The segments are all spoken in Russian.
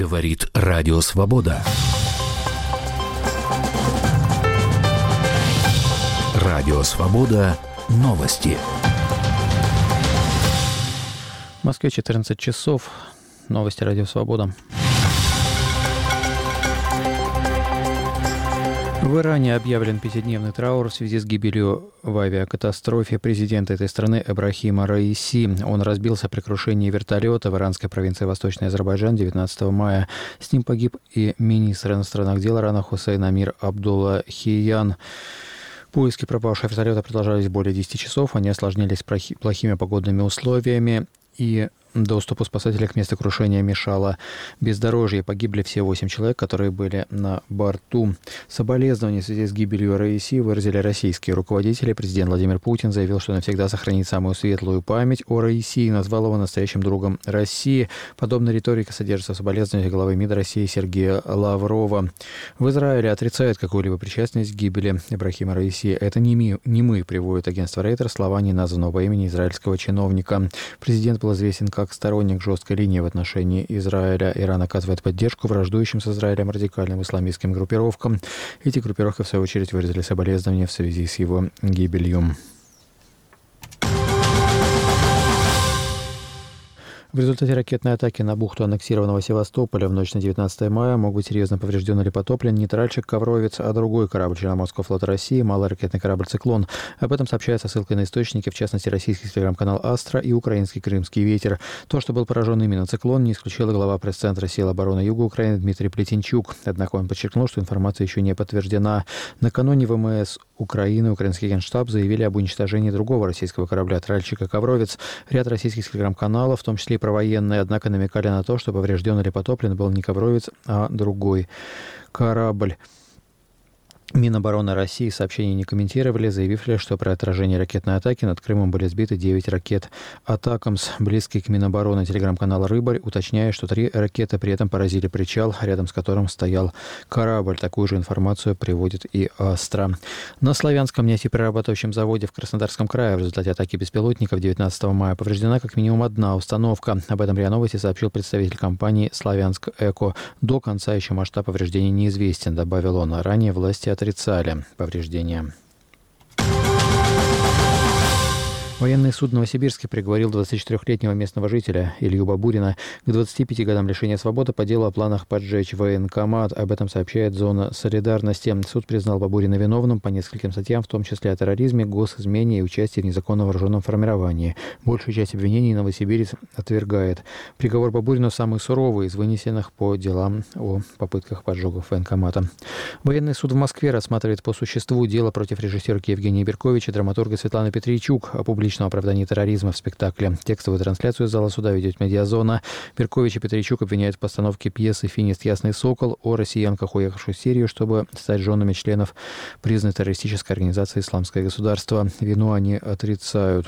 Говорит Радио Свобода. Радио Свобода. Новости. В Москве 14 часов. Новости Радио Свобода. В Иране объявлен 5-дневный траур в связи с гибелью в авиакатастрофе президента этой страны Эбрахима Раиси. Он разбился при крушении вертолета в иранской провинции Восточный Азербайджан 19 мая. С ним погиб и министр иностранных дел Ирана Хусейн Амир Абдуллахиян. Поиски пропавшего вертолета продолжались более 10 часов. Они осложнились плохими погодными условиями, и доступу спасателей к месту крушения мешало бездорожье. Погибли все 8 человек, которые были на борту. Соболезнования в связи с гибелью Раиси выразили российские руководители. Президент Владимир Путин заявил, что навсегда сохранит самую светлую память о Раиси и назвал его настоящим другом России. Подобная риторика содержится в соболезнованиях главы МИД России Сергея Лаврова. В Израиле отрицают какую-либо причастность к гибели Эбрахима Раиси. Это не мы, приводит агентство Рейтер слова неназванного по имени израильского чиновника. Президент был известен как сторонник жесткой линии в отношении Израиля. Иран оказывает поддержку враждующим с Израилем радикальным исламистским группировкам. Эти группировки, в свою очередь, выразили соболезнования в связи с его гибелью. В результате ракетной атаки на бухту аннексированного Севастополя в ночь на 19 мая мог быть серьезно поврежден или потоплен не тральщик «Ковровец», а другой корабль Черноморского флота России, малый ракетный корабль «Циклон». Об этом сообщается ссылкой на источники, в частности, российский телеграм-канал «Астра» и украинский «Крымский ветер». То, что был поражен именно «Циклон», не исключил и глава пресс-центра сил обороны Юга Украины Дмитрий Плетенчук. Однако он подчеркнул, что информация еще не подтверждена. Накануне ВМС Украины украинский генштаб заявили об уничтожении другого российского корабля тральщика «Ковровец». Ряд российских телеграм-каналов, в том числе провоенные, однако намекали на то, что поврежден или потоплен был не «Ковровец», а другой корабль. Минобороны России сообщения не комментировали, заявив лишь, что при отражении ракетной атаки над Крымом были сбиты 9 ракет «Атакамс». Близкий к Минобороны телеграм-канал «Рыбарь» уточняет, что 3 ракеты при этом поразили причал, рядом с которым стоял корабль. Такую же информацию приводит и «Астра». На Славянском нефтеперерабатывающем заводе в Краснодарском крае в результате атаки беспилотников 19 мая повреждена как минимум одна установка. Об этом РИА Новости сообщил представитель компании «Славянск Эко». До конца еще масштаб повреждений неизвестен, добавил он. Ранее власти отрицали повреждения. Военный суд в Новосибирске приговорил 24-летнего местного жителя Илью Бабурина к 25 годам лишения свободы по делу о планах поджечь военкомат. Об этом сообщает «Зона солидарности». Суд признал Бабурина виновным по нескольким статьям, в том числе о терроризме, госизмене и участии в незаконном вооруженном формировании. Большую часть обвинений новосибирец отвергает. Приговор Бабурину самый суровый из вынесенных по делам о попытках поджогов военкомата. Военный суд в Москве рассматривает по существу дело против режиссера Евгения Берковича и драматурга Светланы Петрийчук о публичном оправдании терроризма в спектакле. Текстовую трансляцию из зала суда ведет «Медиазона». Беркович и Петрийчук обвиняют в постановке пьесы «Финист. Ясный сокол» о россиянках, уехавших в Сирию, чтобы стать женами членов признанной террористической организации «Исламское государство». Вину они отрицают.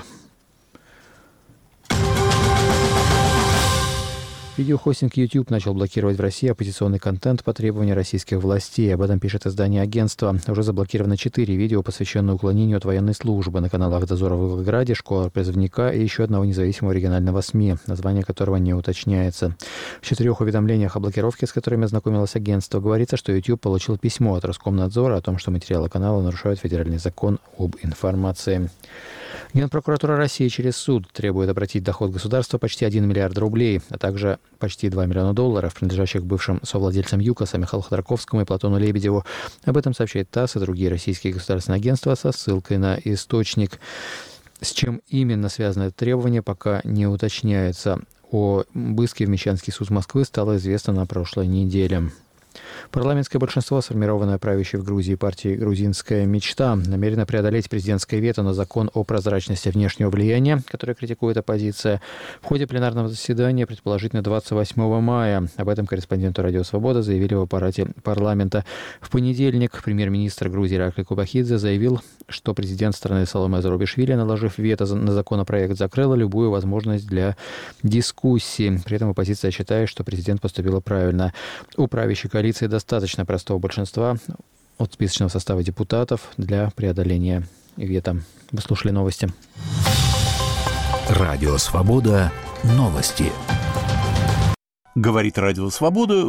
Видеохостинг YouTube начал блокировать в России оппозиционный контент по требованию российских властей. Об этом пишет издание агентства. Уже заблокировано 4 видео, посвященные уклонению от военной службы на каналах «Дозора» в Волгограде, «Школа призывника» и еще одного независимого регионального СМИ, название которого не уточняется. В 4 уведомлениях о блокировке, с которыми ознакомилось агентство, говорится, что YouTube получил письмо от Роскомнадзора о том, что материалы канала нарушают федеральный закон об информации. Генпрокуратура России через суд требует обратить доход государства почти 1 миллиард рублей, а также почти 2 миллиона долларов, принадлежащих бывшим совладельцам ЮКОСа Михаилу Ходорковскому и Платону Лебедеву. Об этом сообщает ТАСС и другие российские государственные агентства со ссылкой на источник. С чем именно связано это требование, пока не уточняется. О иске в Мещанский суд Москвы стало известно на прошлой неделе. Парламентское большинство, сформированное правящей в Грузии партией «Грузинская мечта», намерено преодолеть президентское вето на закон о прозрачности внешнего влияния, который критикует оппозиция, в ходе пленарного заседания, предположительно 28 мая. Об этом корреспонденту «Радио Свобода» заявили в аппарате парламента. В понедельник премьер-министр Грузии Иракли Кобахидзе заявил, что президент страны Саломе Зурабишвили, наложив вето на законопроект, закрыла любую возможность для дискуссии. При этом оппозиция считает, что президент поступила правильно. У правящей коалиции достаточно простого большинства от списочного состава депутатов для преодоления вето. Вы слушали новости. Радио Свобода. Новости. Говорит Радио Свобода.